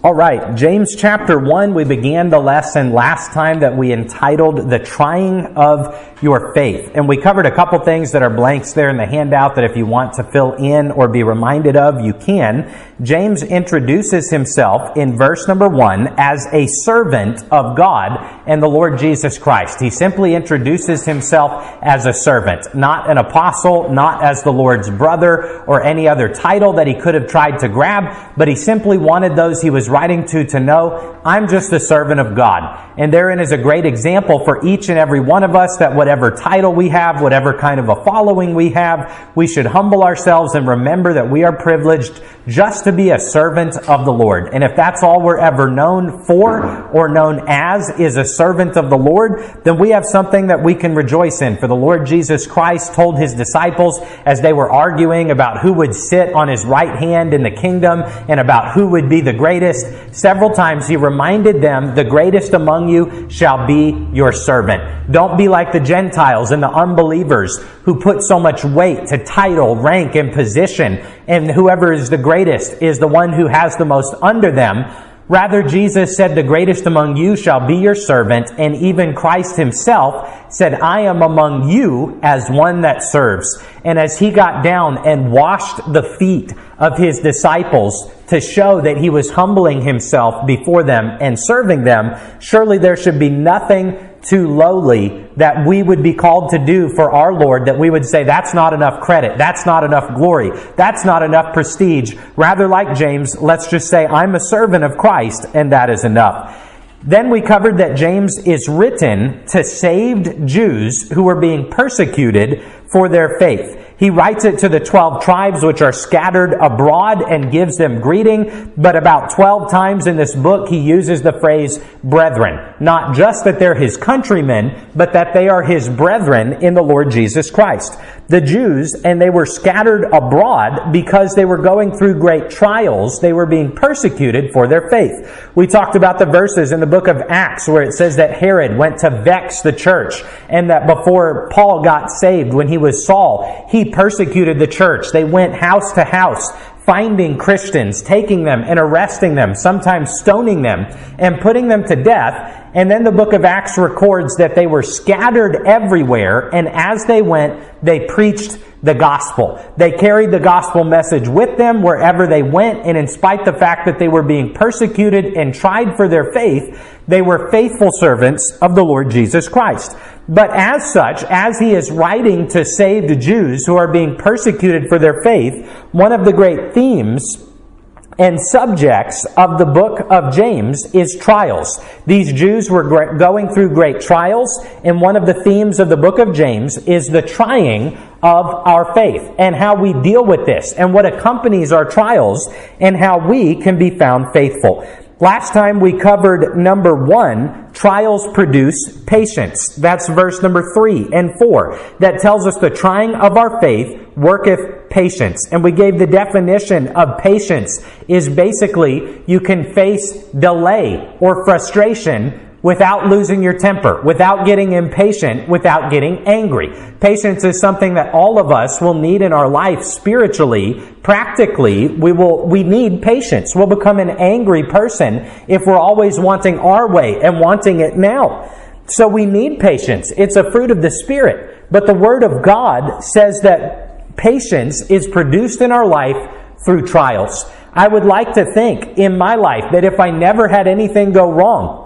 All right, James chapter 1, we began the lesson last time that we entitled The Trying of Your Faith. And we covered a couple things that are blanks there in the handout that if you want to fill in or be reminded of, you can. James introduces himself in verse number 1 as a servant of God and the Lord Jesus Christ. He simply introduces himself as a servant, not an apostle, not as the Lord's brother or any other title that he could have tried to grab, but he simply wanted those he was writing to know, I'm just a servant of God. And therein is a great example for each and every one of us that whatever title we have, whatever kind of a following we have, we should humble ourselves and remember that we are privileged just to be a servant of the Lord. And if that's all we're ever known for or known as is a servant of the Lord, then we have something that we can rejoice in. For the Lord Jesus Christ told his disciples as they were arguing about who would sit on his right hand in the kingdom and about who would be the greatest, several times he reminded them, the greatest among you shall be your servant. Don't be like the Gentiles and the unbelievers who put so much weight to title, rank, and position, and whoever is the greatest is the one who has the most under them. Rather, Jesus said, the greatest among you shall be your servant, and even Christ himself said, I am among you as one that serves. And as he got down and washed the feet of his disciples to show that he was humbling himself before them and serving them, surely there should be nothing too lowly that we would be called to do for our Lord, that we would say, that's not enough credit, that's not enough glory, that's not enough prestige. Rather, like James, let's just say, I'm a servant of Christ, and that is enough. Then we covered that James is written to saved Jews who were being persecuted for their faith. He writes it to the 12 tribes which are scattered abroad and gives them greeting. But about 12 times in this book, he uses the phrase brethren. Not just that they're his countrymen, but that they are his brethren in the Lord Jesus Christ. The Jews, and they were scattered abroad because they were going through great trials. They were being persecuted for their faith. We talked about the verses in the book of Acts where it says that Herod went to vex the church, and that before Paul got saved, when he was Saul, he persecuted the church. They went house to house, finding Christians, taking them and arresting them, sometimes stoning them and putting them to death. And then the book of Acts records that they were scattered everywhere, and as they went, they preached the gospel. They carried the gospel message with them wherever they went, and in spite of the fact that they were being persecuted and tried for their faith, they were faithful servants of the Lord Jesus Christ. But as such, as he is writing to saved Jews who are being persecuted for their faith, one of the great themes and subjects of the book of James is trials. These Jews were going through great trials, and one of the themes of the book of James is the trying of our faith and how we deal with this and what accompanies our trials and how we can be found faithful. Last time we covered number 1, trials produce patience. That's verse number 3 and 4. That tells us the trying of our faith worketh patience. And we gave the definition of patience is basically you can face delay or frustration without losing your temper, without getting impatient, without getting angry. Patience is something that all of us will need in our life spiritually. Practically, we need patience. We'll become an angry person if we're always wanting our way and wanting it now. So we need patience. It's a fruit of the Spirit. But the Word of God says that patience is produced in our life through trials. I would like to think in my life that if I never had anything go wrong,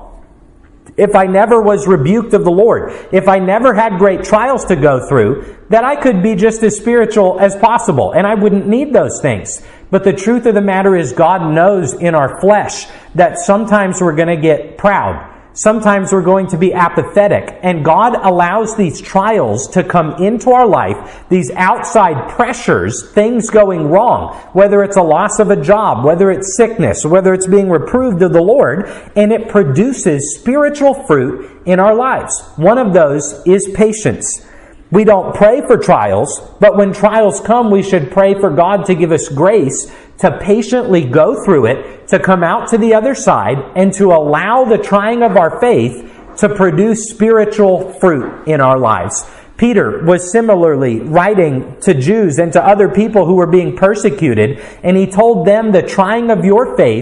if I never was rebuked of the Lord, if I never had great trials to go through, that I could be just as spiritual as possible, and I wouldn't need those things. But the truth of the matter is God knows in our flesh that sometimes we're going to get proud. Sometimes we're going to be apathetic, and God allows these trials to come into our life, these outside pressures, things going wrong, whether it's a loss of a job, whether it's sickness, whether it's being reproved of the Lord, and it produces spiritual fruit in our lives. One of those is patience. We don't pray for trials, but when trials come, we should pray for God to give us grace to patiently go through it, to come out to the other side, and to allow the trying of our faith to produce spiritual fruit in our lives. Peter was similarly writing to Jews and to other people who were being persecuted, and he told them the trying of your faith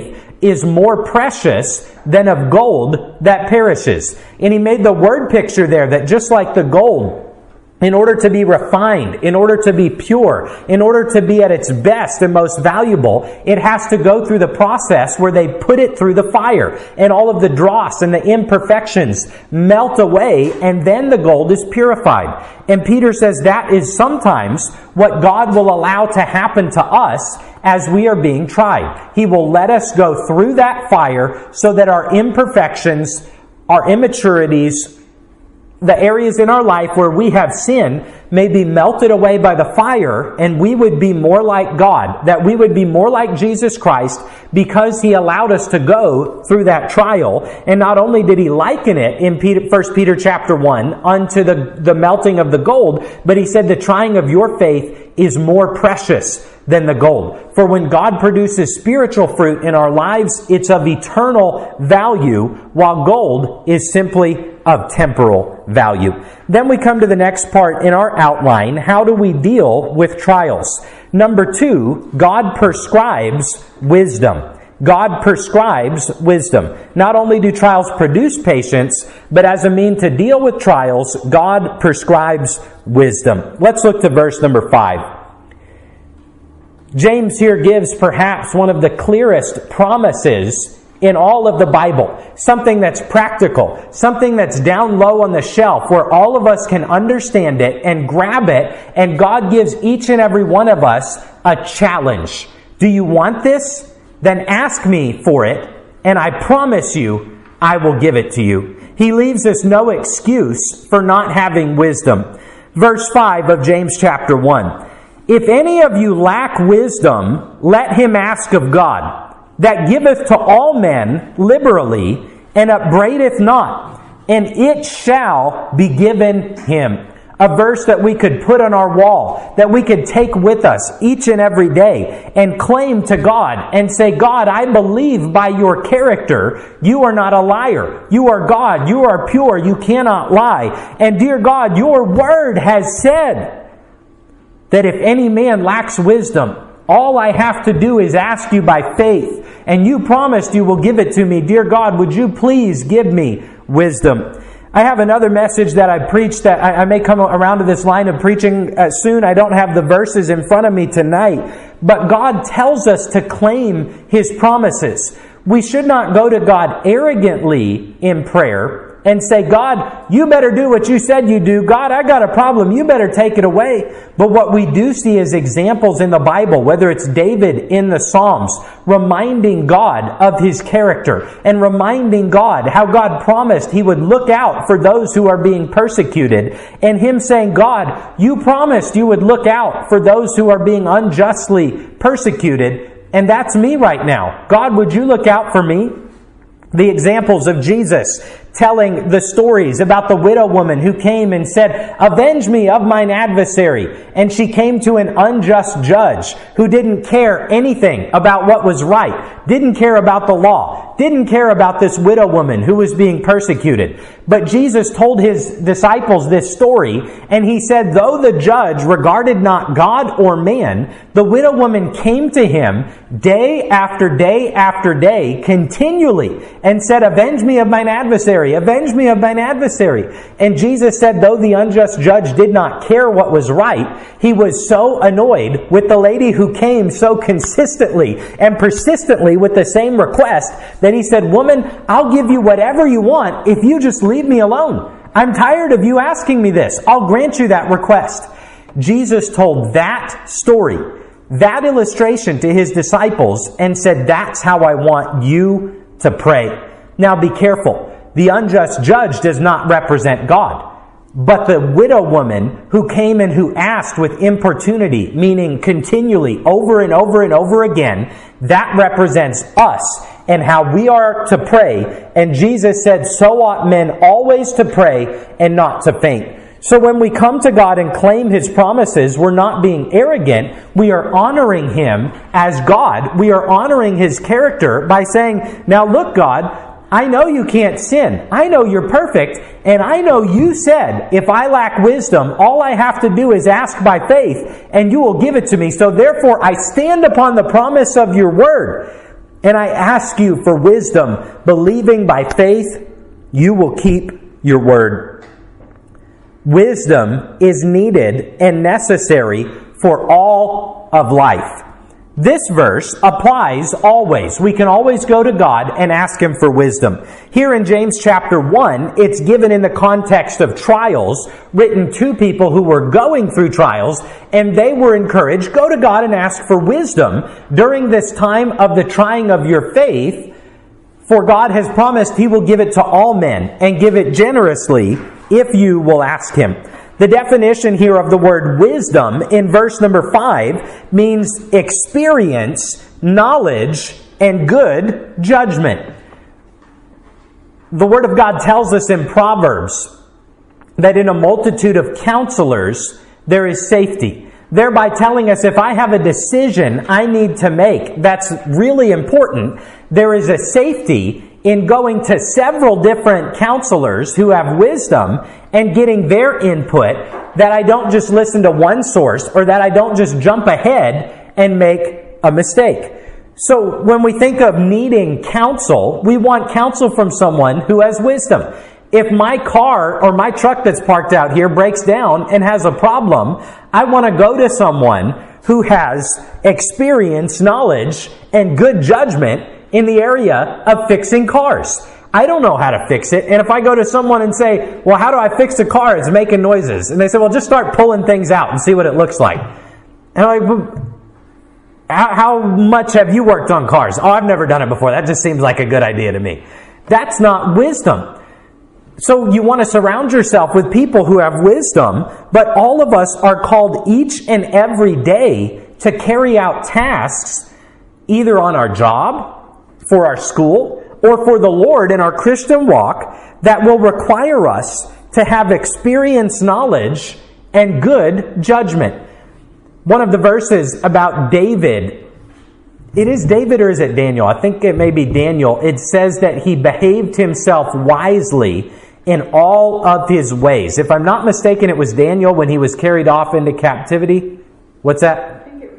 is more precious than of gold that perishes. And he made the word picture there that just like the gold, in order to be refined, in order to be pure, in order to be at its best and most valuable, it has to go through the process where they put it through the fire. And all of the dross and the imperfections melt away, and then the gold is purified. And Peter says that is sometimes what God will allow to happen to us as we are being tried. He will let us go through that fire so that our imperfections, our immaturities, the areas in our life where we have sinned may be melted away by the fire, and we would be more like God, that we would be more like Jesus Christ because He allowed us to go through that trial. And not only did He liken it in 1 Peter chapter 1 unto the melting of the gold, but He said the trying of your faith is more precious than the gold. For when God produces spiritual fruit in our lives, it's of eternal value, while gold is simply of temporal value. Then we come to the next part in our outline. How do we deal with trials? Number 2, God prescribes wisdom. God prescribes wisdom. Not only do trials produce patience, but as a mean to deal with trials, God prescribes wisdom. Let's look to verse number 5. James here gives perhaps one of the clearest promises in all of the Bible. Something that's practical. Something that's down low on the shelf where all of us can understand it and grab it. And God gives each and every one of us a challenge. Do you want this? Then ask me for it, and I promise you, I will give it to you. He leaves us no excuse for not having wisdom. Verse 5 of James chapter 1. If any of you lack wisdom, let him ask of God, that giveth to all men liberally, and upbraideth not, and it shall be given him. A verse that we could put on our wall, that we could take with us each and every day and claim to God and say, God, I believe by your character, you are not a liar. You are God. You are pure. You cannot lie. And dear God, your word has said that if any man lacks wisdom, all I have to do is ask you by faith. And you promised you will give it to me. Dear God, would you please give me wisdom? I have another message that I preached that I may come around to this line of preaching soon. I don't have the verses in front of me tonight. But God tells us to claim His promises. We should not go to God arrogantly in prayer and say, God, you better do what you said you do. God, I got a problem. You better take it away. But what we do see is examples in the Bible, whether it's David in the Psalms, reminding God of His character and reminding God how God promised He would look out for those who are being persecuted. And him saying, God, you promised you would look out for those who are being unjustly persecuted. And that's me right now. God, would you look out for me? The examples of Jesus telling the stories about the widow woman who came and said, avenge me of mine adversary. And she came to an unjust judge who didn't care anything about what was right, didn't care about the law, didn't care about this widow woman who was being persecuted. But Jesus told His disciples this story, and He said, though the judge regarded not God or man, the widow woman came to Him day after day after day, continually, and said, avenge me of mine adversary. Avenge me of mine adversary. And Jesus said, though the unjust judge did not care what was right, He was so annoyed with the lady who came so consistently and persistently with the same request that He said, woman, I'll give you whatever you want if you just leave me alone. I'm tired of you asking me this. I'll grant you that request. Jesus told that story, that illustration to His disciples and said, that's how I want you to pray. Now be careful. The unjust judge does not represent God. But the widow woman who came and who asked with importunity, meaning continually over and over and over again, that represents us and how we are to pray. And Jesus said, so ought men always to pray and not to faint. So when we come to God and claim His promises, we're not being arrogant. We are honoring Him as God. We are honoring His character by saying, now look, God, I know you can't sin. I know you're perfect. And I know you said, if I lack wisdom, all I have to do is ask by faith, and you will give it to me. So therefore, I stand upon the promise of your word. And I ask you for wisdom, believing by faith you will keep your word. Wisdom is needed and necessary for all of life. This verse applies always. We can always go to God and ask Him for wisdom. Here in James chapter 1, it's given in the context of trials, written to people who were going through trials, and they were encouraged, go to God and ask for wisdom during this time of the trying of your faith, for God has promised He will give it to all men and give it generously if you will ask Him. The definition here of the word wisdom in verse number 5 means experience, knowledge, and good judgment. The Word of God tells us in Proverbs that in a multitude of counselors there is safety, thereby telling us if I have a decision I need to make that's really important, there is a safety in going to several different counselors who have wisdom and getting their input, that I don't just listen to one source or that I don't just jump ahead and make a mistake. So when we think of needing counsel, we want counsel from someone who has wisdom. If my car or my truck that's parked out here breaks down and has a problem, I want to go to someone who has experience, knowledge, and good judgment in the area of fixing cars. I don't know how to fix it. And if I go to someone and say, well, how do I fix a car? It's making noises. And they say, well, just start pulling things out and see what it looks like. And I'm like, how much have you worked on cars? Oh, I've never done it before. That just seems like a good idea to me. That's not wisdom. So you want to surround yourself with people who have wisdom, but all of us are called each and every day to carry out tasks either on our job, for our school, or for the Lord in our Christian walk that will require us to have experience, knowledge, and good judgment. One of the verses about David, it is David or is it Daniel? I think it may be Daniel. It says that he behaved himself wisely in all of his ways. If I'm not mistaken, it was Daniel when he was carried off into captivity. What's that?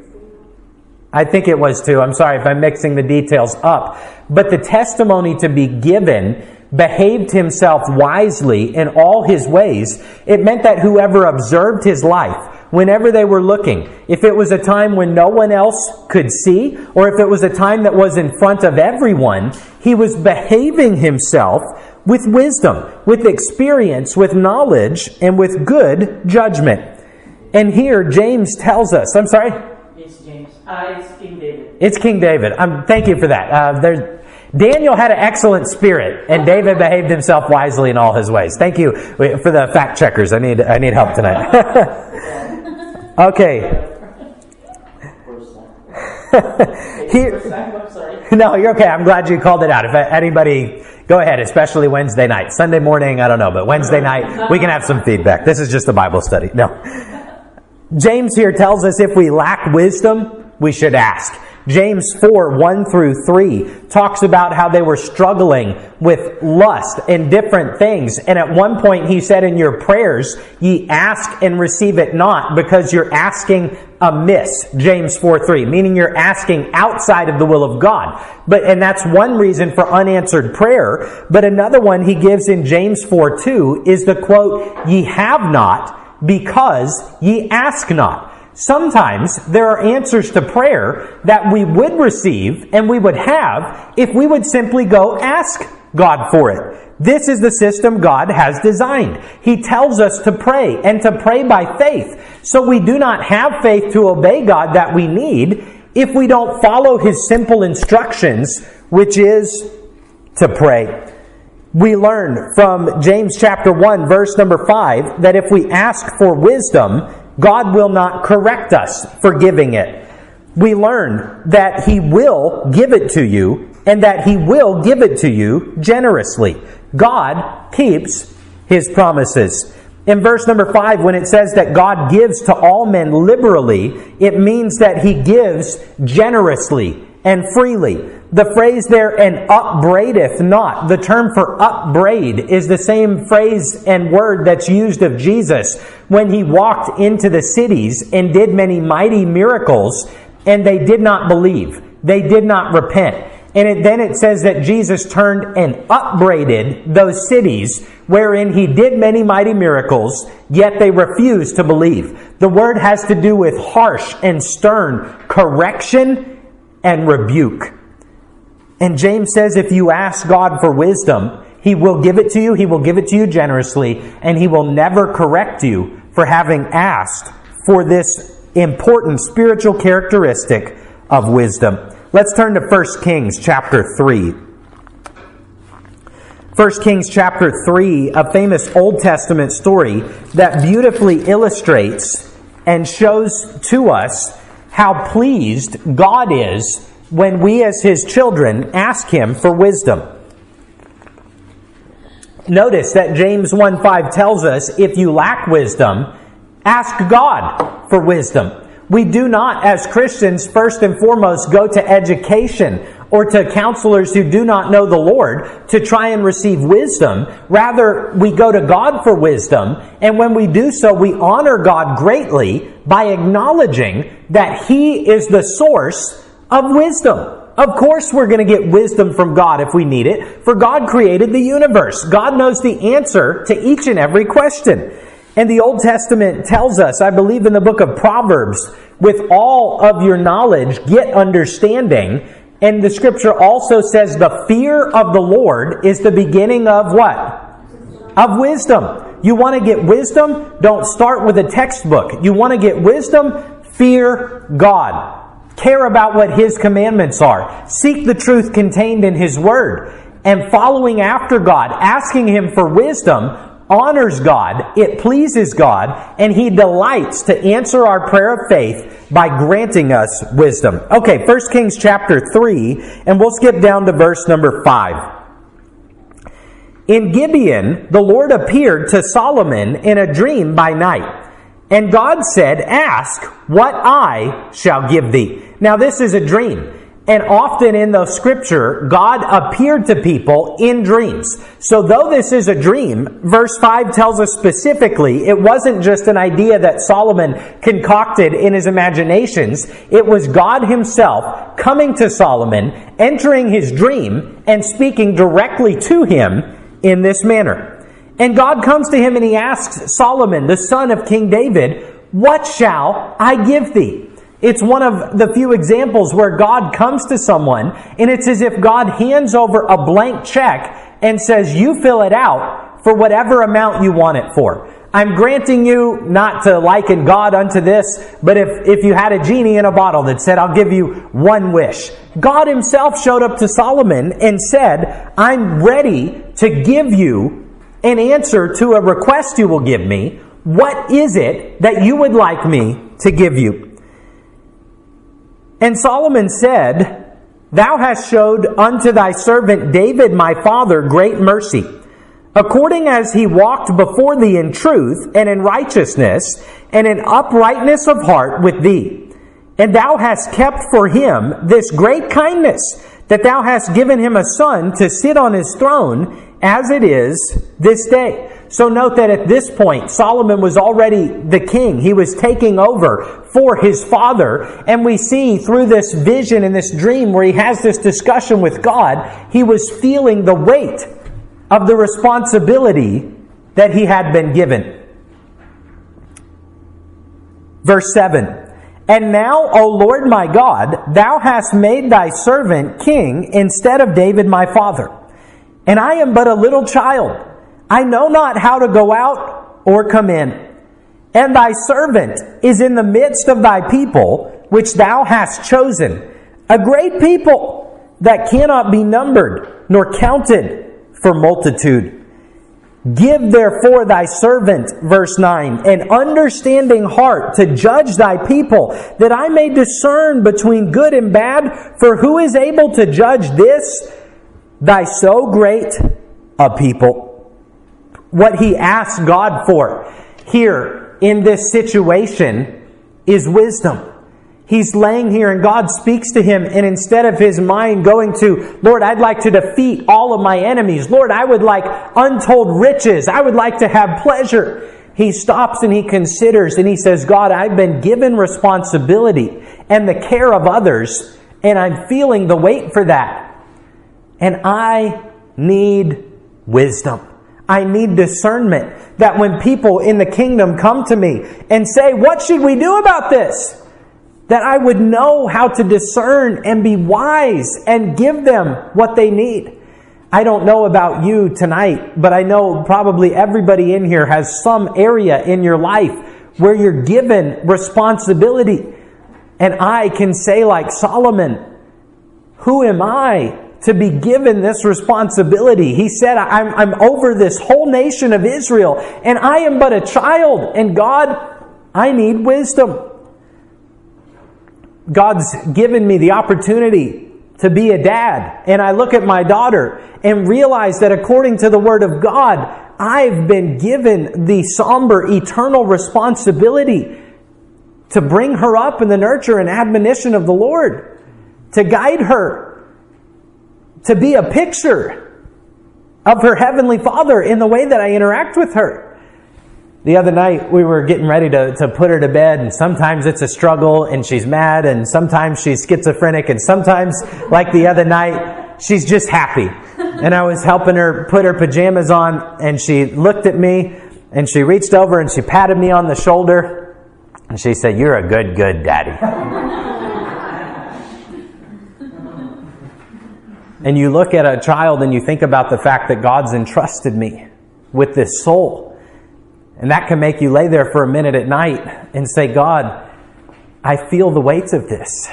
I think it was too. I'm sorry if I'm mixing the details up. But the testimony to be given, behaved himself wisely in all his ways, it meant that whoever observed his life, whenever they were looking, if it was a time when no one else could see, or if it was a time that was in front of everyone, he was behaving himself with wisdom, with experience, with knowledge, and with good judgment. And here James tells us, I'm sorry? It's James. It's King David. It's King David. Thank you for that. Daniel had an excellent spirit, and David behaved himself wisely in all his ways. Thank you for the fact checkers. I need help tonight. Okay. No, you're okay. I'm glad you called it out. If anybody, go ahead, especially Wednesday night. Sunday morning, I don't know, but Wednesday night, we can have some feedback. This is just a Bible study. No. James here tells us if we lack wisdom, we should ask. James 4, 1 through 3 talks about how they were struggling with lust and different things. And at one point he said, in your prayers, ye ask and receive it not, because you're asking amiss. James 4, 3, meaning you're asking outside of the will of God. And that's one reason for unanswered prayer. But another one he gives in James 4, 2 is the quote, ye have not because ye ask not. Sometimes there are answers to prayer that we would receive and we would have if we would simply go ask God for it. This is the system God has designed. He tells us to pray and to pray by faith. So we do not have faith to obey God that we need if we don't follow His simple instructions, which is to pray. We learn from James chapter 1, verse number 5, that if we ask for wisdom, God will not correct us for giving it. We learn that He will give it to you and that He will give it to you generously. God keeps His promises. In verse number 5, when it says that God gives to all men liberally, it means that He gives generously and freely. The phrase there, and upbraideth not. The term for upbraid is the same phrase and word that's used of Jesus when He walked into the cities and did many mighty miracles, and they did not believe. They did not repent. Then it says that Jesus turned and upbraided those cities wherein he did many mighty miracles, yet they refused to believe. The word has to do with harsh and stern correction and rebuke. And James says if you ask God for wisdom, He will give it to you. He will give it to you generously, and He will never correct you for having asked for this important spiritual characteristic of wisdom. Let's turn to 1 Kings chapter 3. 1 Kings chapter 3, a famous Old Testament story that beautifully illustrates and shows to us how pleased God is when we as His children ask Him for wisdom. Notice that James 1:5 tells us, if you lack wisdom, ask God for wisdom. We do not, as Christians, first and foremost, go to education or to counselors who do not know the Lord to try and receive wisdom. Rather, we go to God for wisdom, and when we do so, we honor God greatly by acknowledging that He is the source of wisdom. Of course we're going to get wisdom from God if we need it, for God created the universe. God knows the answer to each and every question. And the Old Testament tells us, I believe in the book of Proverbs, with all of your knowledge, get understanding. And the scripture also says the fear of the Lord is the beginning of what? Of wisdom. You want to get wisdom? Don't start with a textbook. You want to get wisdom? Fear God. Care about what His commandments are. Seek the truth contained in His Word. And following after God, asking Him for wisdom, honors God, it pleases God, and He delights to answer our prayer of faith by granting us wisdom. Okay, 1 Kings chapter 3, and we'll skip down to verse number 5. In Gibeon, the Lord appeared to Solomon in a dream by night. And God said, ask what I shall give thee. Now this is a dream. And often in the scripture, God appeared to people in dreams. So though this is a dream, verse 5 tells us specifically, it wasn't just an idea that Solomon concocted in his imaginations. It was God Himself coming to Solomon, entering his dream, and speaking directly to him in this manner. And God comes to him and He asks Solomon, the son of King David, what shall I give thee? It's one of the few examples where God comes to someone and it's as if God hands over a blank check and says, you fill it out for whatever amount you want it for. I'm granting you not to liken God unto this, but if you had a genie in a bottle that said, I'll give you one wish. God Himself showed up to Solomon and said, I'm ready to give you an answer to a request you will give me. What is it that you would like me to give you? And Solomon said, Thou hast showed unto thy servant David my father great mercy, according as he walked before thee in truth and in righteousness and in uprightness of heart with thee. And thou hast kept for him this great kindness, that thou hast given him a son to sit on his throne, as it is this day. So note that at this point, Solomon was already the king. He was taking over for his father. And we see through this vision and this dream where he has this discussion with God, he was feeling the weight of the responsibility that he had been given. Verse 7. And now, O Lord my God, thou hast made thy servant king instead of David my father. And I am but a little child. I know not how to go out or come in. And thy servant is in the midst of thy people, which thou hast chosen, a great people that cannot be numbered nor counted for multitude. Give therefore thy servant, verse 9, an understanding heart to judge thy people, that I may discern between good and bad. For who is able to judge this, thy so great a people? What he asks God for here in this situation is wisdom. He's laying here and God speaks to him, and instead of his mind going to, Lord, I'd like to defeat all of my enemies. Lord, I would like untold riches. I would like to have pleasure. He stops and he considers and he says, God, I've been given responsibility and the care of others, and I'm feeling the weight for that. And I need wisdom. I need discernment. That when people in the kingdom come to me and say, what should we do about this? That I would know how to discern and be wise and give them what they need. I don't know about you tonight, but I know probably everybody in here has some area in your life where you're given responsibility. And I can say like Solomon, who am I to be given this responsibility? He said, I'm over this whole nation of Israel, and I am but a child. And God, I need wisdom. God's given me the opportunity to be a dad. And I look at my daughter and realize that according to the Word of God, I've been given the somber, eternal responsibility to bring her up in the nurture and admonition of the Lord, to guide her, to be a picture of her Heavenly Father in the way that I interact with her. The other night, we were getting ready to put her to bed, and sometimes it's a struggle, and she's mad, and sometimes she's schizophrenic, and sometimes, like the other night, she's just happy. And I was helping her put her pajamas on, and she looked at me, and she reached over, and she patted me on the shoulder, and she said, "You're a good daddy." And you look at a child, and you think about the fact that God's entrusted me with this soul. And that can make you lay there for a minute at night and say, God, I feel the weight of this.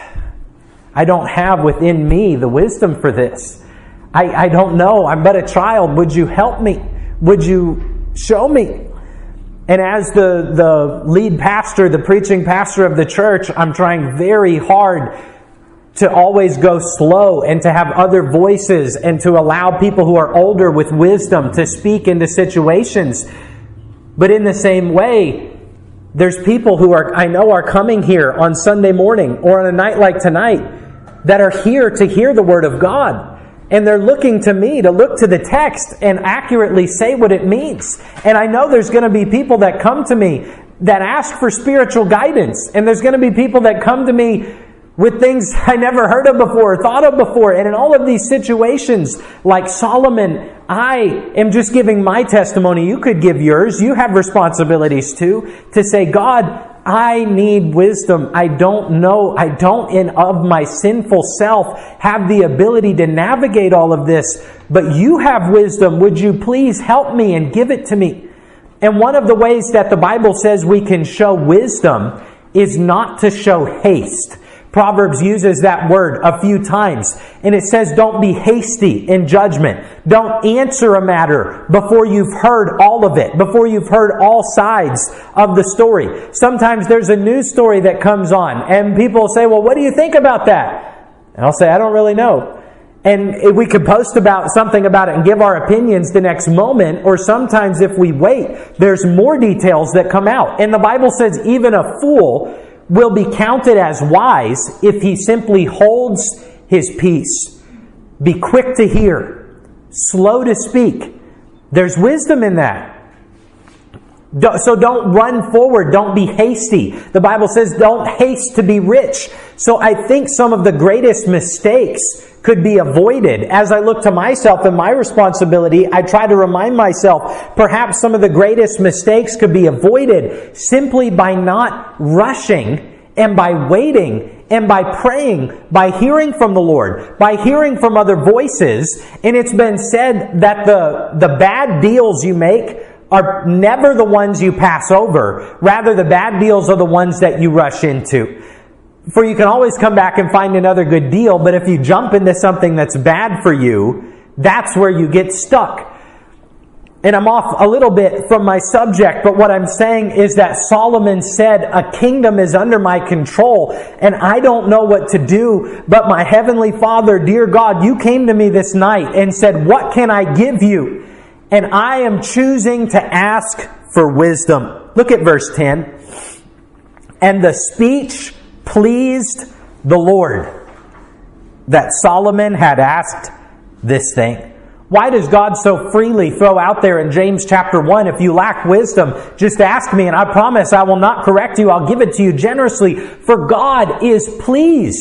I don't have within me the wisdom for this. I don't know. I'm but a child. Would you help me? Would you show me? And as the lead pastor, the preaching pastor of the church, I'm trying very hard to always go slow and to have other voices and to allow people who are older with wisdom to speak into situations. But in the same way, there's people who I know are coming here on Sunday morning or on a night like tonight that are here to hear the Word of God. And they're looking to me to look to the text and accurately say what it means. And I know there's going to be people that come to me that ask for spiritual guidance. And there's going to be people that come to me with things I never heard of before, thought of before. And in all of these situations, like Solomon, I am just giving my testimony. You could give yours. You have responsibilities too, to say, God, I need wisdom. I don't know. I don't, in of my sinful self, have the ability to navigate all of this. But you have wisdom. Would you please help me and give it to me? And one of the ways that the Bible says we can show wisdom is not to show haste. Proverbs uses that word a few times, and it says don't be hasty in judgment. Don't answer a matter before you've heard all of it, before you've heard all sides of the story. Sometimes there's a news story that comes on, and people say, well, what do you think about that? And I'll say, I don't really know. And we could post about something about it and give our opinions the next moment, or sometimes if we wait, there's more details that come out. And the Bible says even a fool will be counted as wise if he simply holds his peace. Be quick to hear, slow to speak. There's wisdom in that. So don't run forward. Don't be hasty. The Bible says don't haste to be rich. So I think some of the greatest mistakes could be avoided. As I look to myself and my responsibility, I try to remind myself perhaps some of the greatest mistakes could be avoided simply by not rushing and by waiting and by praying, by hearing from the Lord, by hearing from other voices. And it's been said that the bad deals you make are never the ones you pass over. Rather, the bad deals are the ones that you rush into. For you can always come back and find another good deal, but if you jump into something that's bad for you, that's where you get stuck. And I'm off a little bit from my subject, but what I'm saying is that Solomon said, a kingdom is under my control, and I don't know what to do, but my Heavenly Father, dear God, you came to me this night and said, what can I give you? And I am choosing to ask for wisdom. Look at verse 10. And the speech pleased the Lord that Solomon had asked this thing. Why does God so freely throw out there in James chapter 1, if you lack wisdom, just ask me and I promise I will not correct you. I'll give it to you generously. For God is pleased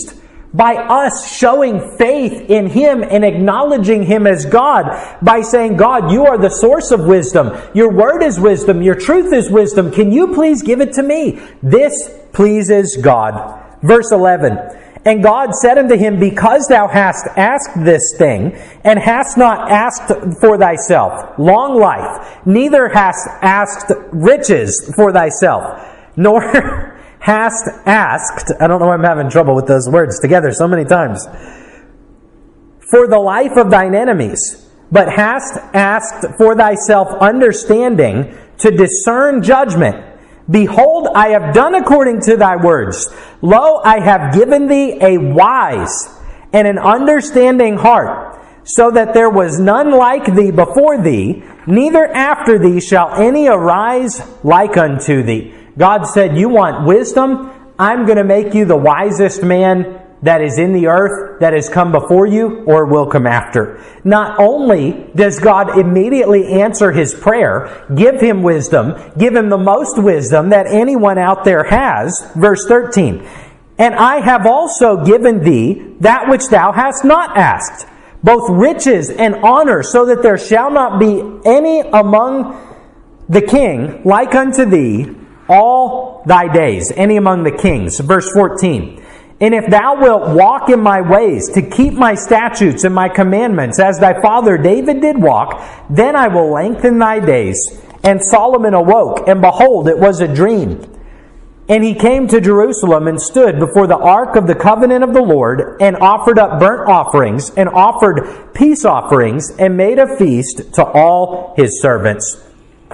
by us showing faith in Him and acknowledging Him as God, by saying, God, you are the source of wisdom. Your word is wisdom. Your truth is wisdom. Can you please give it to me? This pleases God. Verse 11, and God said unto him, because thou hast asked this thing, and hast not asked for thyself long life, neither hast asked riches for thyself, nor hast asked, I don't know why I'm having trouble with those words together so many times, for the life of thine enemies, but hast asked for thyself understanding to discern judgment. Behold, I have done according to thy words. Lo, I have given thee a wise and an understanding heart, so that there was none like thee before thee, neither after thee shall any arise like unto thee. God said, you want wisdom? I'm going to make you the wisest man that is in the earth, that has come before you or will come after. Not only does God immediately answer his prayer, give him wisdom, give him the most wisdom that anyone out there has. Verse 13, and I have also given thee that which thou hast not asked, both riches and honor, so that there shall not be any among the king like unto thee all thy days, any among the kings. Verse 14, and if thou wilt walk in my ways, to keep my statutes and my commandments, as thy father David did walk, then I will lengthen thy days. And Solomon awoke, and behold, it was a dream. And he came to Jerusalem, and stood before the ark of the covenant of the Lord, and offered up burnt offerings, and offered peace offerings, and made a feast to all his servants.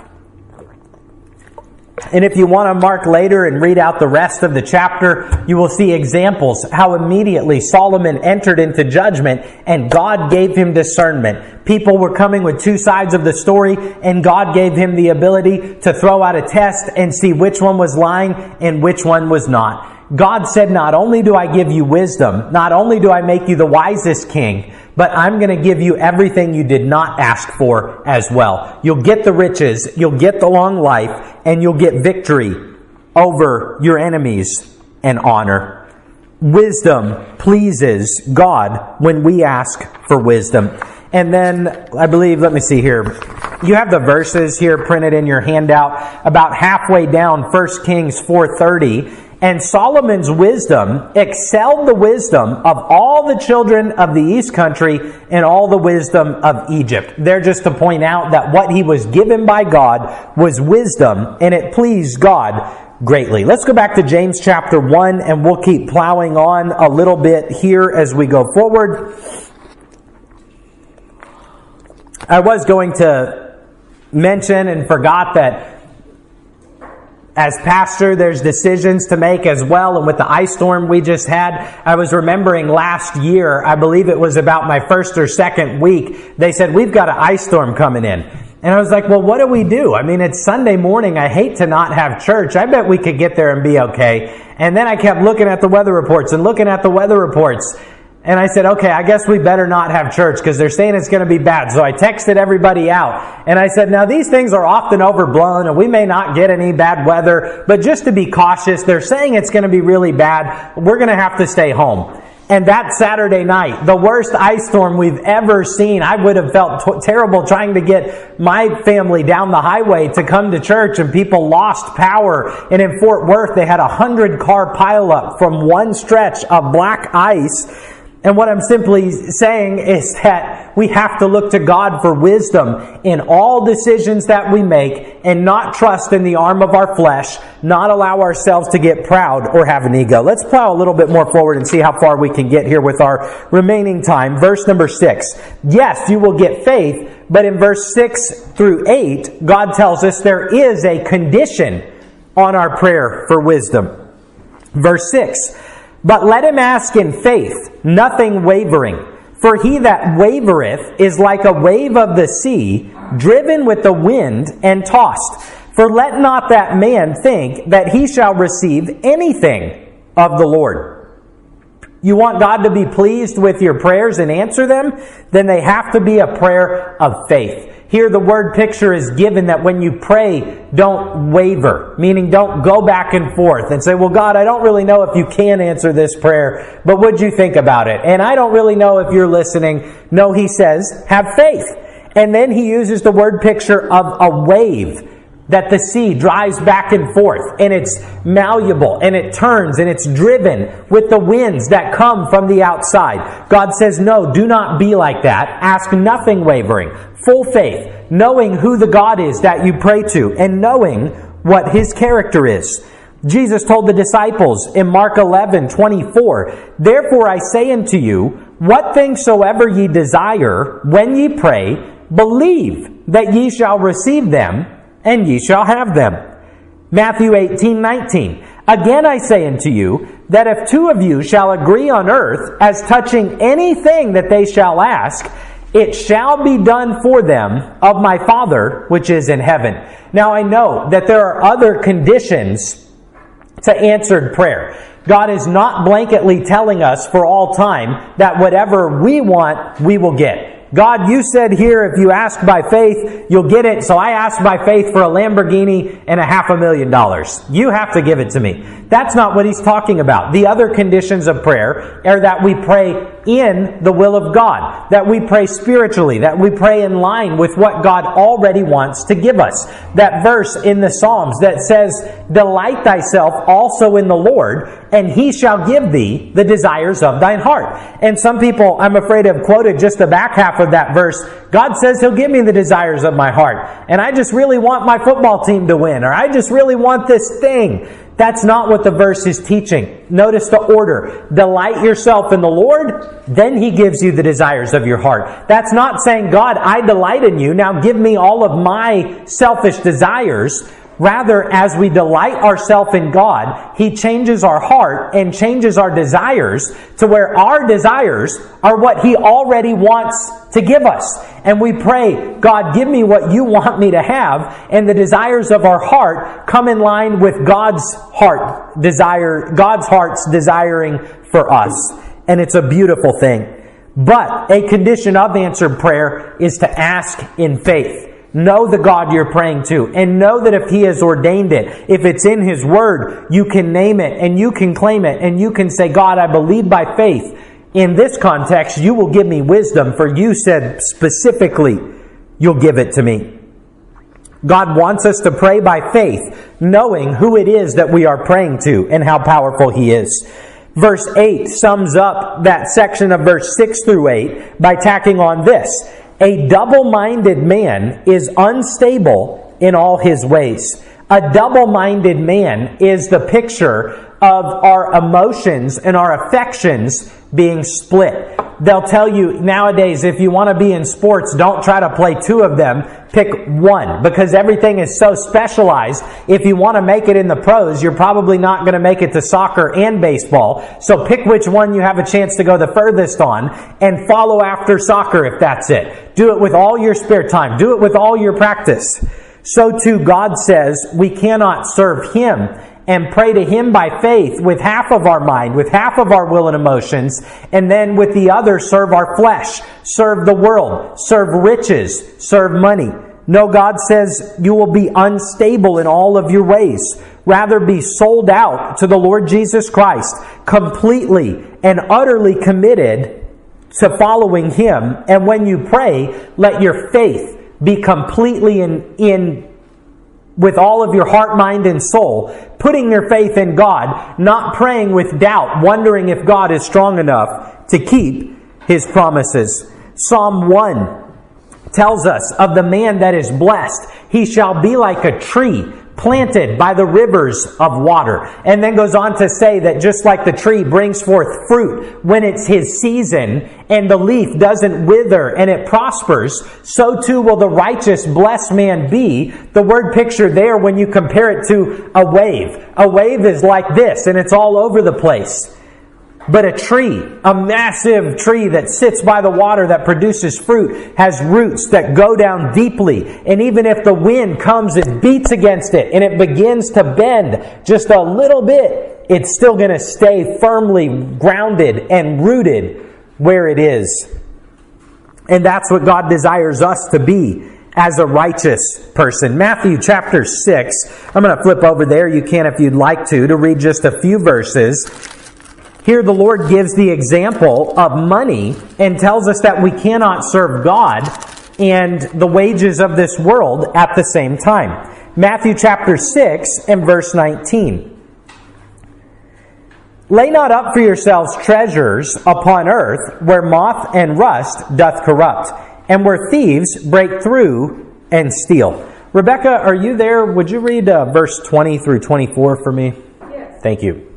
And if you want to mark later and read out the rest of the chapter, you will see examples how immediately Solomon entered into judgment and God gave him discernment. People were coming with two sides of the story, and God gave him the ability to throw out a test and see which one was lying and which one was not. God said, not only do I give you wisdom, not only do I make you the wisest king, but I'm going to give you everything you did not ask for as well. You'll get the riches, you'll get the long life, and you'll get victory over your enemies and honor. Wisdom pleases God when we ask for wisdom. And then, I believe, let me see here. You have the verses here printed in your handout about halfway down 1 Kings 4:30. And Solomon's wisdom excelled the wisdom of all the children of the east country and all the wisdom of Egypt. They're just to point out that what he was given by God was wisdom, and it pleased God greatly. Let's go back to James chapter 1, and we'll keep plowing on a little bit here as we go forward. I was going to mention and forgot that as pastor, there's decisions to make as well. And with the ice storm we just had, I was remembering last year, I believe it was about my first or second week, they said, we've got an ice storm coming in. And I was like, well, what do we do? I mean, it's Sunday morning. I hate to not have church. I bet we could get there and be okay. And then I kept looking at the weather reports and looking at the weather reports. And I said, okay, I guess we better not have church because they're saying it's going to be bad. So I texted everybody out. And I said, now these things are often overblown and we may not get any bad weather. But just to be cautious, they're saying it's going to be really bad. We're going to have to stay home. And that Saturday night, the worst ice storm we've ever seen, I would have felt terrible trying to get my family down the highway to come to church, and people lost power. And in Fort Worth, they had 100-car pileup from one stretch of black ice. And what I'm simply saying is that we have to look to God for wisdom in all decisions that we make, and not trust in the arm of our flesh, not allow ourselves to get proud or have an ego. Let's plow a little bit more forward and see how far we can get here with our remaining time. Verse number 6. Yes, you will get faith, but in verse 6 through 8, God tells us there is a condition on our prayer for wisdom. Verse 6. But let him ask in faith, nothing wavering. For he that wavereth is like a wave of the sea, driven with the wind and tossed. For let not that man think that he shall receive anything of the Lord. You want God to be pleased with your prayers and answer them? Then they have to be a prayer of faith. Here the word picture is given that when you pray, don't waver, meaning don't go back and forth and say, well, God, I don't really know if you can answer this prayer, but what'd you think about it? And I don't really know if you're listening. No, he says, have faith. And then he uses the word picture of a wave, that the sea drives back and forth, and it's malleable, and it turns, and it's driven with the winds that come from the outside. God says, no, do not be like that. Ask nothing wavering. Full faith, knowing who the God is that you pray to, and knowing what his character is. Jesus told the disciples in Mark 11:24, therefore I say unto you, what things soever ye desire, when ye pray, believe that ye shall receive them, and ye shall have them. Matthew 18:19. Again I say unto you, that if two of you shall agree on earth as touching anything that they shall ask, it shall be done for them of my Father which is in heaven. Now I know that there are other conditions to answered prayer. God is not blanketly telling us for all time that whatever we want, we will get. God, you said here, if you ask by faith, you'll get it. So I asked by faith for a Lamborghini and $500,000. You have to give it to me. That's not what he's talking about. The other conditions of prayer are that we pray in the will of God, that we pray spiritually, that we pray in line with what God already wants to give us. That verse in the Psalms that says, delight thyself also in the Lord, and he shall give thee the desires of thine heart. And some people, I'm afraid, have quoted just the back half of that verse. God says he'll give me the desires of my heart. And I just really want my football team to win, or I just really want this thing. That's not what the verse is teaching. Notice the order. Delight yourself in the Lord, then he gives you the desires of your heart. That's not saying, God, I delight in you, now give me all of my selfish desires. Rather, as we delight ourselves in God, he changes our heart and changes our desires to where our desires are what he already wants to give us. And we pray, God, give me what you want me to have. And the desires of our heart come in line with God's heart's desiring for us. And it's a beautiful thing. But a condition of answered prayer is to ask in faith. Know the God you're praying to, and know that if he has ordained it, if it's in his word, you can name it and you can claim it and you can say, God, I believe by faith. In this context, you will give me wisdom, for you said specifically, you'll give it to me. God wants us to pray by faith, knowing who it is that we are praying to and how powerful he is. Verse 8 sums up that section of verse 6 through 8 by tacking on this. A double-minded man is unstable in all his ways. A double-minded man is the picture of our emotions and our affections being split. They'll tell you nowadays, if you want to be in sports, don't try to play two of them. Pick one, because everything is so specialized. If you want to make it in the pros, you're probably not going to make it to soccer and baseball. So pick which one you have a chance to go the furthest on and follow after soccer if that's it. Do it with all your spare time. Do it with all your practice. So too, God says we cannot serve him and pray to him by faith with half of our mind, with half of our will and emotions, and then with the other serve our flesh, serve the world, serve riches, serve money. No, God says you will be unstable in all of your ways. Rather be sold out to the Lord Jesus Christ, completely and utterly committed to following him. And when you pray, let your faith be completely in with all of your heart, mind, and soul, putting your faith in God, not praying with doubt, wondering if God is strong enough to keep his promises. Psalm 1 tells us of the man that is blessed. He shall be like a tree planted by the rivers of water. And then goes on to say that just like the tree brings forth fruit when it's his season, and the leaf doesn't wither and it prospers, so too will the righteous blessed man be. The word picture there, when you compare it to a wave is like this, and it's all over the place. But a tree, a massive tree that sits by the water that produces fruit, has roots that go down deeply. And even if the wind comes, it beats against it and it begins to bend just a little bit, it's still going to stay firmly grounded and rooted where it is. And that's what God desires us to be as a righteous person. Matthew chapter 6. I'm going to flip over there. You can if you'd like to read just a few verses. Here the Lord gives the example of money and tells us that we cannot serve God and the wages of this world at the same time. Matthew chapter 6 and verse 19. Lay not up for yourselves treasures upon earth, where moth and rust doth corrupt, and where thieves break through and steal. Rebecca, are you there? Would you read verse 20 through 24 for me? Yes. Thank you.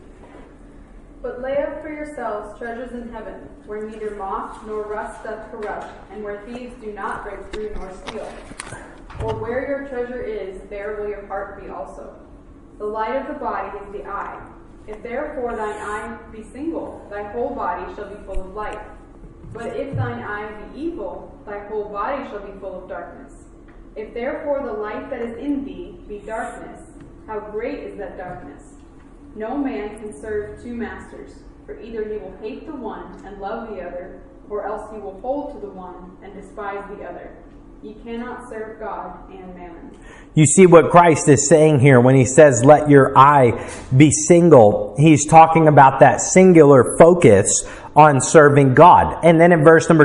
But lay up for yourselves treasures in heaven, where neither moth nor rust doth corrupt, and where thieves do not break through nor steal. For where your treasure is, there will your heart be also. The light of the body is the eye. If therefore thine eye be single, thy whole body shall be full of light. But if thine eye be evil, thy whole body shall be full of darkness. If therefore the light that is in thee be darkness, how great is that darkness? No man can serve two masters, for either he will hate the one and love the other, or else he will hold to the one and despise the other. Ye cannot serve God and mammon. You see what Christ is saying here when he says, let your eye be single. He's talking about that singular focus on serving God. And then in verse number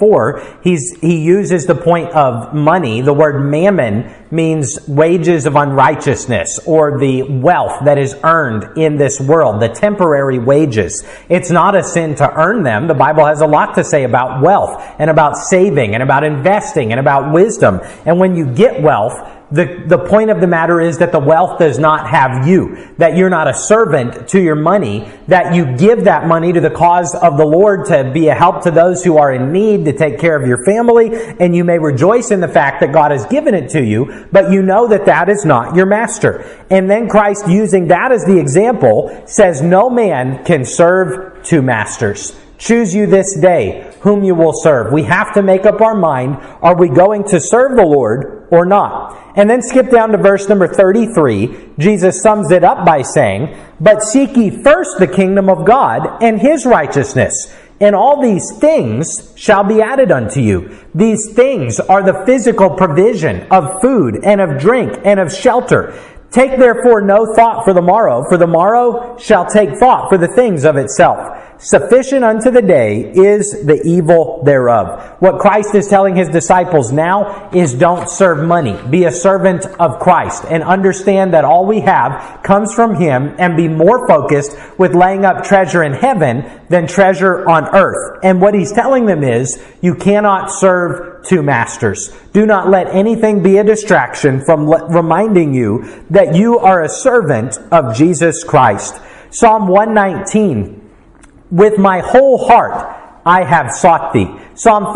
24, he uses the point of money. The word mammon means wages of unrighteousness, or the wealth that is earned in this world, the temporary wages. It's not a sin to earn them. The Bible has a lot to say about wealth and about saving and about investing and about wisdom. And when you get wealth, the point of the matter is that the wealth does not have you, that you're not a servant to your money, that you give that money to the cause of the Lord to be a help to those who are in need, to take care of your family, and you may rejoice in the fact that God has given it to you, but you know that that is not your master. And then Christ, using that as the example, says no man can serve two masters. Choose you this day whom you will serve. We have to make up our mind, are we going to serve the Lord or not? And then skip down to verse number 33. Jesus sums it up by saying, but seek ye first the kingdom of God and his righteousness, and all these things shall be added unto you. These things are the physical provision of food and of drink and of shelter. Take therefore no thought for the morrow shall take thought for the things of itself. Sufficient unto the day is the evil thereof. What Christ is telling his disciples now is don't serve money. Be a servant of Christ and understand that all we have comes from him, and be more focused with laying up treasure in heaven than treasure on earth. And what he's telling them is you cannot serve two masters. Do not let anything be a distraction from reminding you that you are a servant of Jesus Christ. Psalm 119, with my whole heart I have sought thee. Psalm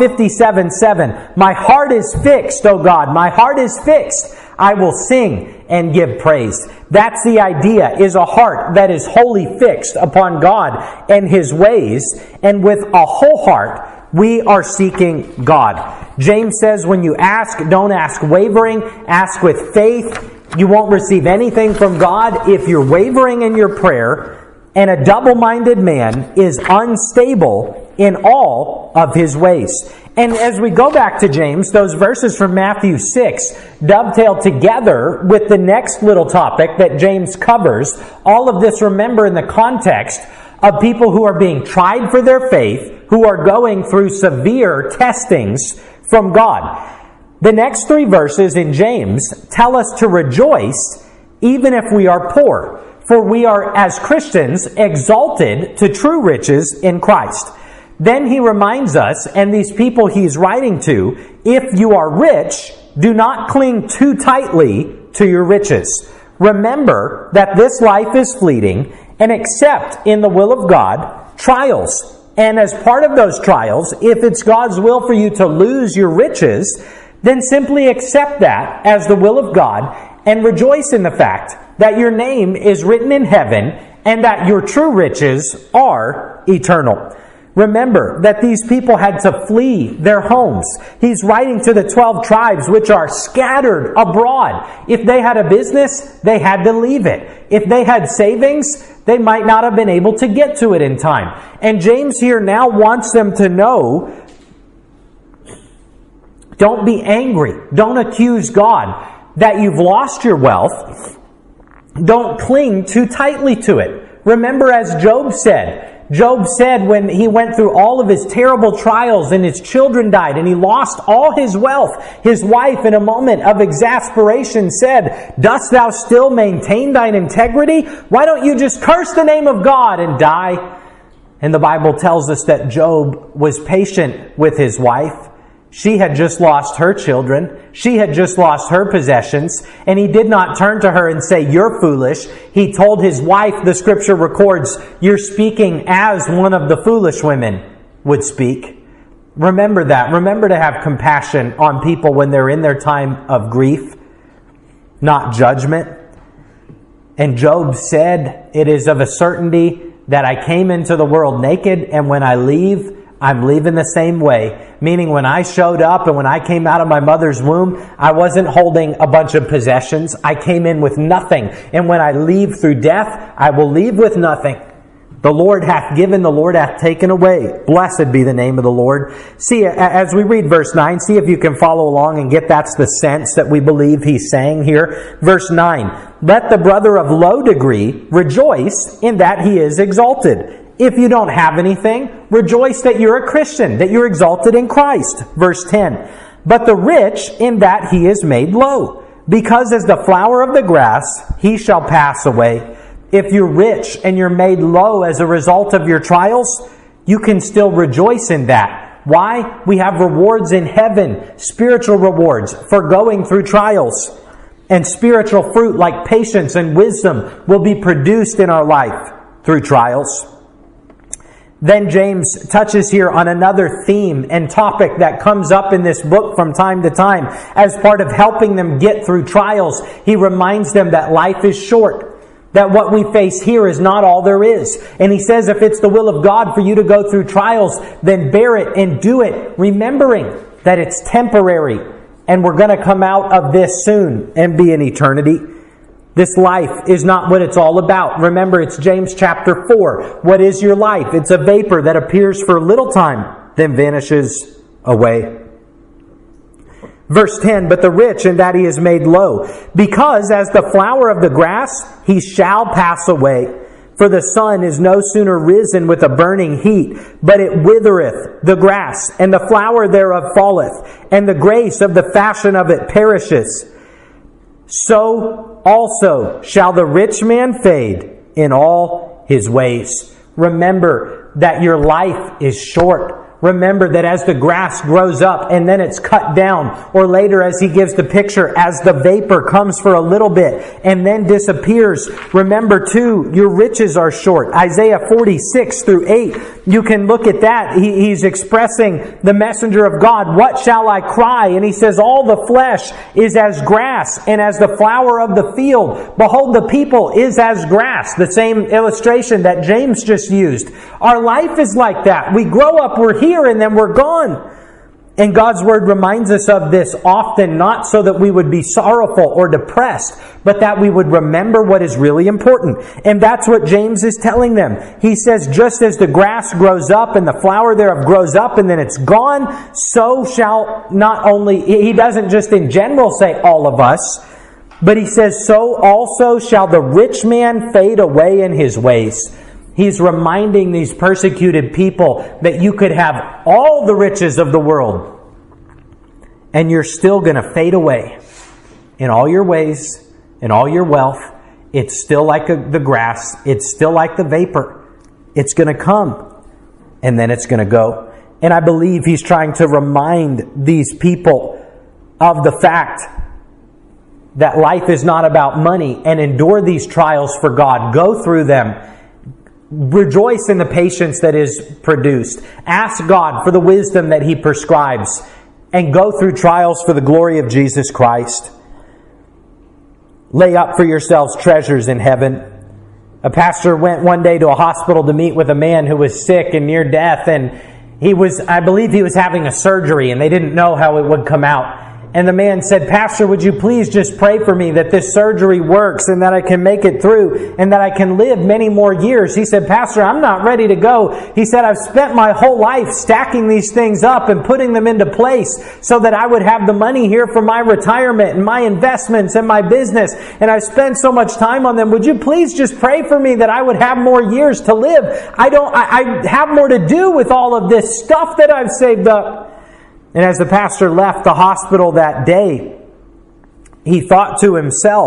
57:7, my heart is fixed, O God, my heart is fixed. I will sing and give praise. That's the idea, is a heart that is wholly fixed upon God and his ways. And with a whole heart, we are seeking God. James says when you ask, don't ask wavering, ask with faith. You won't receive anything from God if you're wavering in your prayer. And a double-minded man is unstable in all of his ways. And as we go back to James, those verses from Matthew 6 dovetail together with the next little topic that James covers. All of this, remember, in the context of people who are being tried for their faith, who are going through severe testings from God. The next three verses in James tell us to rejoice even if we are poor. For we are, as Christians, exalted to true riches in Christ. Then he reminds us, and these people he's writing to, if you are rich, do not cling too tightly to your riches. Remember that this life is fleeting, and accept in the will of God trials. And as part of those trials, if it's God's will for you to lose your riches, then simply accept that as the will of God and rejoice in the fact that your name is written in heaven and that your true riches are eternal. Remember that these people had to flee their homes. He's writing to the 12 tribes which are scattered abroad. If they had a business, they had to leave it. If they had savings, they might not have been able to get to it in time. And James here now wants them to know Don't be angry. Don't accuse God that you've lost your wealth. Don't cling too tightly to it. Remember, as Job said when he went through all of his terrible trials and his children died and he lost all his wealth, his wife, in a moment of exasperation, said, "Dost thou still maintain thine integrity? Why don't you just curse the name of God and die?" And the Bible tells us that Job was patient with his wife. She had just lost her children. She had just lost her possessions. And he did not turn to her and say, "You're foolish." He told his wife, the scripture records, "You're speaking as one of the foolish women would speak." Remember that. Remember to have compassion on people when they're in their time of grief, not judgment. And Job said, "It is of a certainty that I came into the world naked, and when I leave, I'm leaving the same way." Meaning when I showed up and when I came out of my mother's womb, I wasn't holding a bunch of possessions. I came in with nothing. And when I leave through death, I will leave with nothing. The Lord hath given, the Lord hath taken away. Blessed be the name of the Lord. See, as we read verse 9, see if you can follow along and get that's the sense that we believe he's saying here. Verse 9, "Let the brother of low degree rejoice in that he is exalted." If you don't have anything, rejoice that you're a Christian, that you're exalted in Christ. Verse 10, "But the rich in that he is made low, because as the flower of the grass, he shall pass away." If you're rich and you're made low as a result of your trials, you can still rejoice in that. Why? We have rewards in heaven, spiritual rewards for going through trials. And spiritual fruit like patience and wisdom will be produced in our life through trials. Then James touches here on another theme and topic that comes up in this book from time to time. As part of helping them get through trials, he reminds them that life is short, that what we face here is not all there is. And he says if it's the will of God for you to go through trials, then bear it and do it, remembering that it's temporary and we're going to come out of this soon and be in eternity. This life is not what it's all about. Remember, it's James chapter 4. What is your life? It's a vapor that appears for a little time, then vanishes away. Verse 10, "But the rich in that he is made low, because as the flower of the grass, he shall pass away. For the sun is no sooner risen with a burning heat, but it withereth the grass, and the flower thereof falleth, and the grace of the fashion of it perishes. So also shall the rich man fade in all his ways." Remember that your life is short. Remember that as the grass grows up and then it's cut down, or later as he gives the picture, as the vapor comes for a little bit and then disappears. Remember too, your riches are short. Isaiah 46:8. You can look at that. He's expressing the messenger of God. "What shall I cry?" And he says, "All the flesh is as grass, and as the flower of the field. Behold, the people is as grass." The same illustration that James just used. Our life is like that. We grow up, we're here, and then we're gone. And God's Word reminds us of this often, not so that we would be sorrowful or depressed, but that we would remember what is really important. And that's what James is telling them. He says, just as the grass grows up and the flower thereof grows up and then it's gone, so shall not only, he doesn't just in general say all of us, but he says, so also shall the rich man fade away in his ways. He's reminding these persecuted people that you could have all the riches of the world and you're still going to fade away in all your ways, in all your wealth. It's still like the grass. It's still like the vapor. It's going to come and then it's going to go. And I believe he's trying to remind these people of the fact that life is not about money, and endure these trials for God. Go through them. Rejoice in the patience that is produced. Ask God for the wisdom that He prescribes. And go through trials for the glory of Jesus Christ. Lay up for yourselves treasures in heaven. A pastor went one day to a hospital to meet with a man who was sick and near death. And I believe he was having a surgery, and they didn't know how it would come out. And the man said, Pastor, would you please just pray for me that this surgery works and that I can make it through and that I can live many more years? He said, Pastor, I'm not ready to go. He said, I've spent my whole life stacking these things up and putting them into place so that I would have the money here for my retirement and my investments and my business. And I've spent so much time on them. Would you please just pray for me that I would have more years to live? I have more to do with all of this stuff that I've saved up. And as the pastor left the hospital that day, he thought to himself,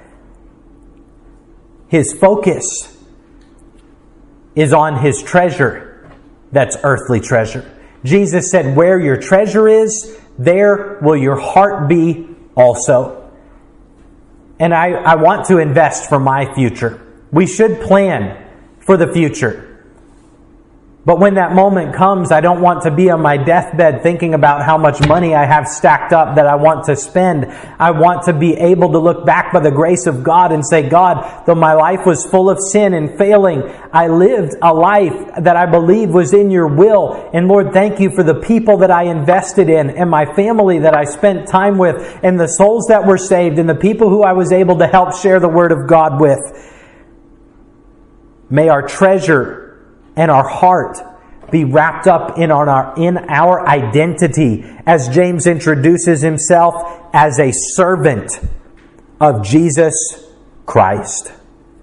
his focus is on his treasure that's earthly treasure. Jesus said, where your treasure is, there will your heart be also. And I want to invest for my future. We should plan for the future. But when that moment comes, I don't want to be on my deathbed thinking about how much money I have stacked up that I want to spend. I want to be able to look back by the grace of God and say, God, though my life was full of sin and failing, I lived a life that I believe was in your will. And Lord, thank you for the people that I invested in and my family that I spent time with and the souls that were saved and the people who I was able to help share the Word of God with. May our treasure and our heart be wrapped up in our identity, as James introduces himself as a servant of Jesus Christ.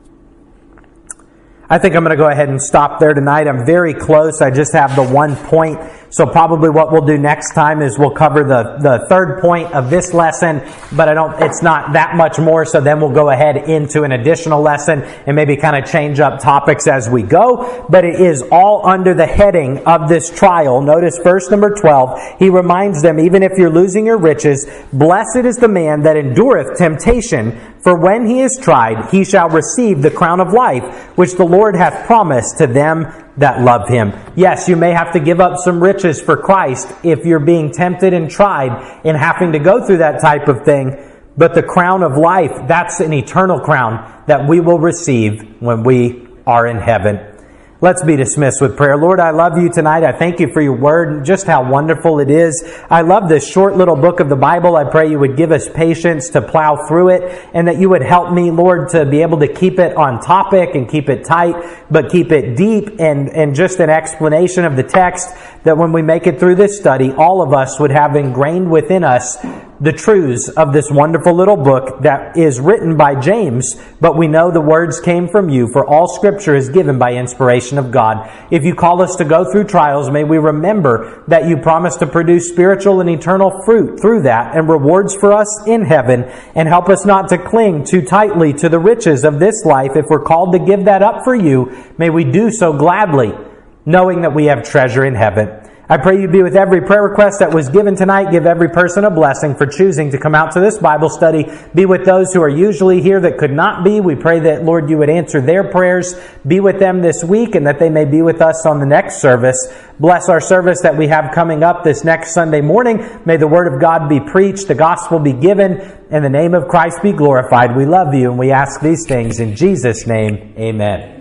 I think I'm going to go ahead and stop there tonight. I'm very close. I just have the one point. So probably what we'll do next time is we'll cover the third point of this lesson, but it's not that much more. So then we'll go ahead into an additional lesson and maybe kind of change up topics as we go. But it is all under the heading of this trial. Notice verse number 12. He reminds them, even if you're losing your riches, blessed is the man that endureth temptation, for when he is tried, he shall receive the crown of life, which the Lord hath promised to them that love him. Yes, you may have to give up some riches for Christ if you're being tempted and tried and having to go through that type of thing. But the crown of life, that's an eternal crown that we will receive when we are in heaven. Let's be dismissed with prayer. Lord, I love you tonight. I thank you for your word and just how wonderful it is. I love this short little book of the Bible. I pray you would give us patience to plow through it and that you would help me, Lord, to be able to keep it on topic and keep it tight, but keep it deep and just an explanation of the text, that when we make it through this study, all of us would have ingrained within us the truths of this wonderful little book that is written by James, but we know the words came from you, for all Scripture is given by inspiration of God. If you call us to go through trials, may we remember that you promise to produce spiritual and eternal fruit through that and rewards for us in heaven, and help us not to cling too tightly to the riches of this life. If we're called to give that up for you, may we do so gladly, knowing that we have treasure in heaven. I pray you be with every prayer request that was given tonight. Give every person a blessing for choosing to come out to this Bible study. Be with those who are usually here that could not be. We pray that, Lord, you would answer their prayers. Be with them this week and that they may be with us on the next service. Bless our service that we have coming up this next Sunday morning. May the Word of God be preached, the gospel be given, and the name of Christ be glorified. We love you and we ask these things in Jesus' name. Amen.